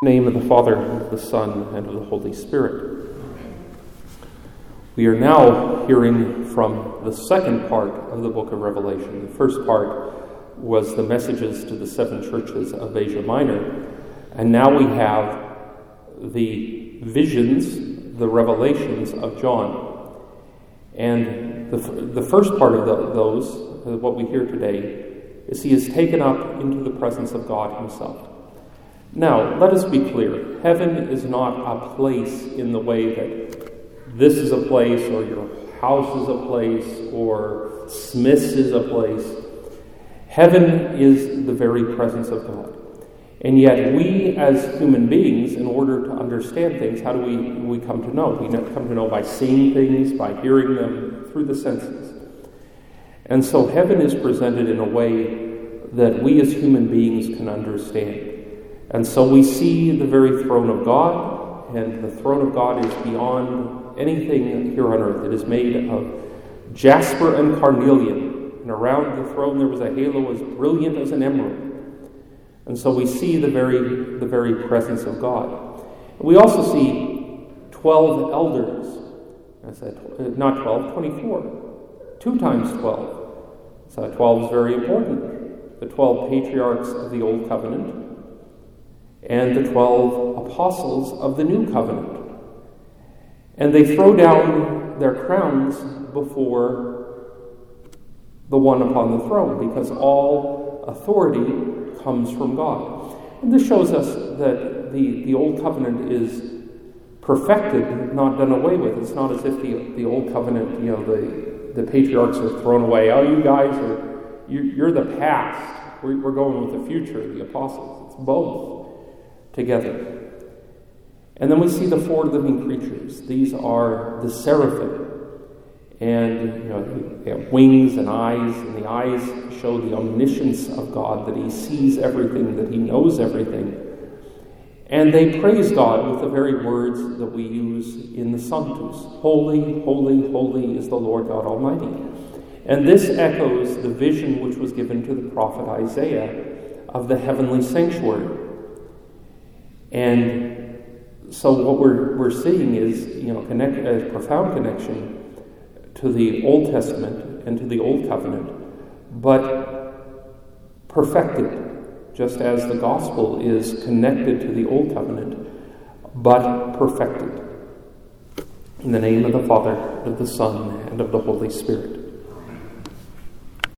In the name of the Father, and of the Son, and of the Holy Spirit. We are now hearing from the second part of the book of Revelation. The first part was the messages to the seven churches of Asia Minor, and now we have the visions, the revelations of John. And the first part of those, what we hear today, is he is taken up into the presence of God himself. Now, let us be clear. Heaven is not a place in the way that this is a place, or your house is a place, or Smith's is a place. Heaven is the very presence of God. And yet we, as human beings, in order to understand things, how do we come to know? We come to know by seeing things, by hearing them, through the senses. And so heaven is presented in a way that we as human beings can understand. And so we see the very throne of God, and the throne of God is beyond anything here on earth. It is made of jasper and carnelian, and around the throne there was a halo as brilliant as an emerald. And so we see the very presence of God. And we also see 12 elders. I said, not 12, 24. 2 times 12. So 12 is very important. The 12 patriarchs of the Old Covenant, and the 12 apostles of the New Covenant. And they throw down their crowns before the one upon the throne, because all authority comes from God. And this shows us that the Old Covenant is perfected, not done away with. It's not as if the Old Covenant, the patriarchs are thrown away. Oh, you guys you're the past. We're going with the future, the apostles. It's both together. And then we see the 4 living creatures. These are the seraphim. And they have wings and eyes, and the eyes show the omniscience of God, that he sees everything, that he knows everything. And they praise God with the very words that we use in the Sanctus. Holy, holy, holy is the Lord God Almighty. And this echoes the vision which was given to the prophet Isaiah of the heavenly sanctuary. And so what we're seeing is, a profound connection to the Old Testament and to the Old Covenant, but perfected, just as the gospel is connected to the Old Covenant, but perfected. In the name of the Father, and of the Son, and of the Holy Spirit.